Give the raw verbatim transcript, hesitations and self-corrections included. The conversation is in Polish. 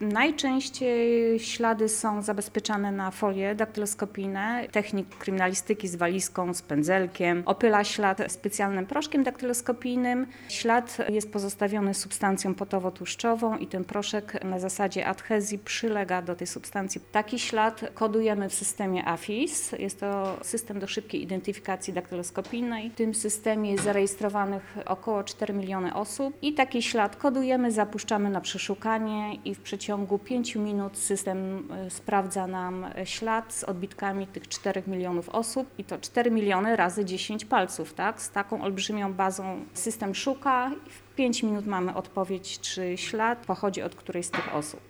Najczęściej ślady są zabezpieczane na folie daktyloskopijne. Technik kryminalistyki z walizką, z pędzelkiem opyla ślad specjalnym proszkiem daktyloskopijnym. Ślad jest pozostawiony substancją potowo-tłuszczową i ten proszek na zasadzie adhezji przylega do tej substancji. Taki ślad kodujemy w systemie A F I S. Jest to system do szybkiej identyfikacji daktyloskopijnej. W tym systemie jest zarejestrowanych około cztery miliony osób i taki ślad kodujemy, zapuszczamy na przeszukanie i w przeciągu pięciu minut system sprawdza nam ślad z odbitkami tych czterech milionów osób i to cztery miliony razy dziesięć palców, tak? Z taką olbrzymią bazą system szuka i w pięć minut mamy odpowiedź, czy ślad pochodzi od którejś z tych osób.